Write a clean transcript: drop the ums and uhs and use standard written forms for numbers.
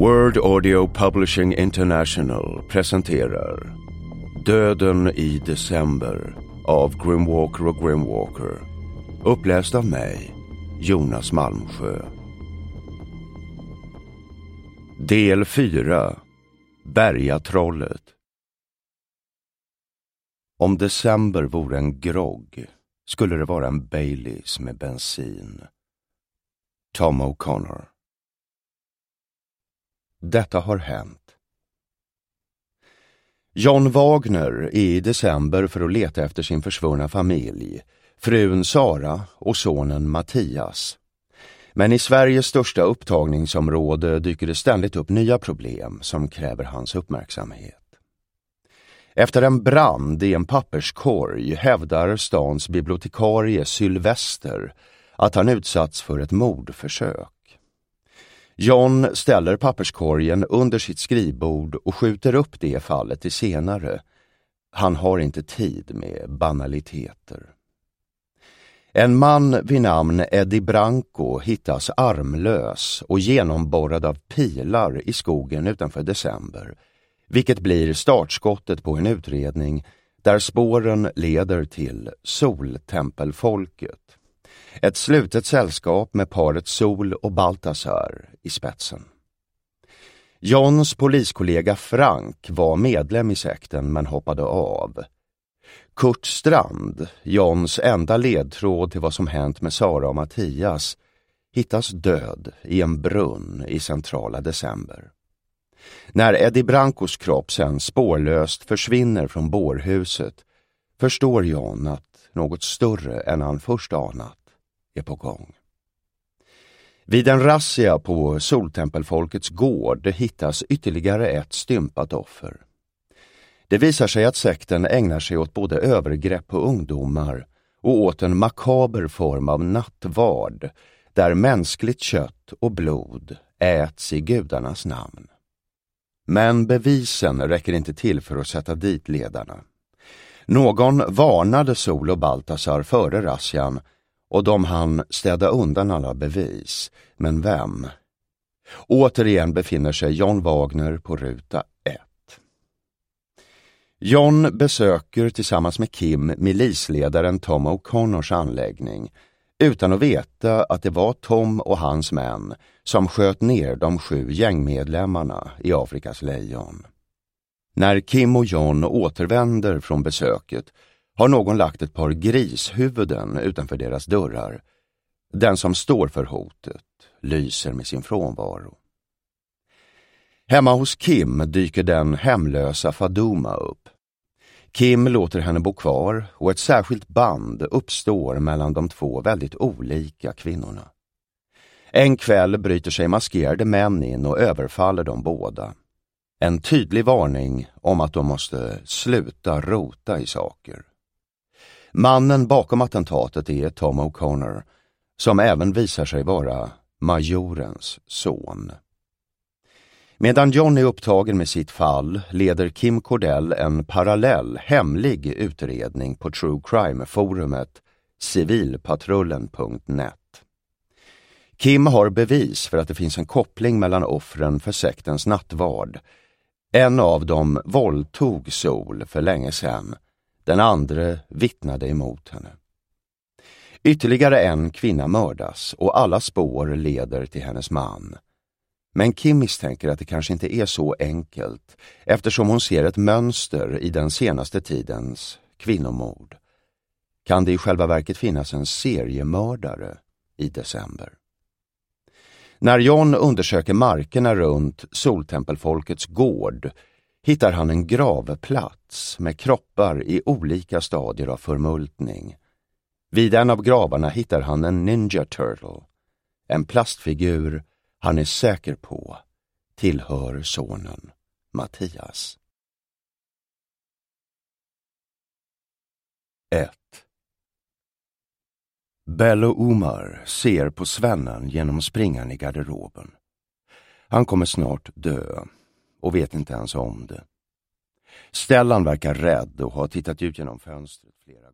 Word Audio Publishing International presenterar Döden i december av Grimwalker och Grimwalker. Uppläst av mig, Jonas Malmsjö. Del 4. Bergatrollet. Om december vore en grogg skulle det vara en Baileys med bensin. Tom O'Connor. Detta har hänt. John Wagner är i december för att leta efter sin försvunna familj, frun Sara och sonen Mattias. Men i Sveriges största upptagningsområde dyker det ständigt upp nya problem som kräver hans uppmärksamhet. Efter en brand i en papperskorg hävdar stans bibliotekarie Sylvester att han utsatts för ett mordförsök. John ställer papperskorgen under sitt skrivbord och skjuter upp det fallet till senare. Han har inte tid med banaliteter. En man vid namn Eddie Branco hittas armlös och genomborrad av pilar i skogen utanför december, vilket blir startskottet på en utredning där spåren leder till Soltempelfolket. Ett slutet sällskap med paret Sol och Baltasar i spetsen. Johns poliskollega Frank var medlem i sekten men hoppade av. Kurt Strand, Johns enda ledtråd till vad som hänt med Sara och Mattias, hittas död i en brunn i centrala december. När Eddie Brancos kropp sen spårlöst försvinner från bårhuset förstår John att något större än han först anat är på gång. Vid en razzia på Soltempelfolkets gård hittas ytterligare ett stympat offer. Det visar sig att sekten ägnar sig åt både övergrepp på ungdomar och åt en makaber form av nattvard där mänskligt kött och blod äts i gudarnas namn. Men bevisen räcker inte till för att sätta dit ledarna. Någon varnade Sol och Baltasar före razzian och de hann städa undan alla bevis. Men vem? Återigen befinner sig John Wagner på ruta 1. John besöker tillsammans med Kim milisledaren Tom O'Connors anläggning utan att veta att det var Tom och hans män som sköt ner de 7 gängmedlemmarna i Afrikas lejon. När Kim och John återvänder från besöket har någon lagt ett par grishuvuden utanför deras dörrar. Den som står för hotet lyser med sin frånvaro. Hemma hos Kim dyker den hemlösa Faduma upp. Kim låter henne bo kvar och ett särskilt band uppstår mellan de två väldigt olika kvinnorna. En kväll bryter sig maskerade män in och överfaller de båda. En tydlig varning om att de måste sluta rota i saker. Mannen bakom attentatet är Tom O'Connor, som även visar sig vara majorens son. Medan John är upptagen med sitt fall leder Kim Cordell en parallell hemlig utredning på True Crime-forumet civilpatrullen.net. Kim har bevis för att det finns en koppling mellan offren för sektens nattvard. En av dem våldtog Sol för länge sedan. Den andra vittnade emot henne. Ytterligare en kvinna mördas och alla spår leder till hennes man. Men Kim misstänker att det kanske inte är så enkelt eftersom hon ser ett mönster i den senaste tidens kvinnomord. Kan det i själva verket finnas en seriemördare i december? När John undersöker markerna runt Soltempelfolkets gård hittar han en gravplats med kroppar i olika stadier av förmultning. Vid en av gravarna hittar han en Ninja Turtle, en plastfigur han är säker på tillhör sonen Mattias. 1. Bello Omar ser på svennen genom springan i garderoben. Han kommer snart dö och vet inte ens om det. Stellan verkar rädd och har tittat ut genom fönstret flera gånger.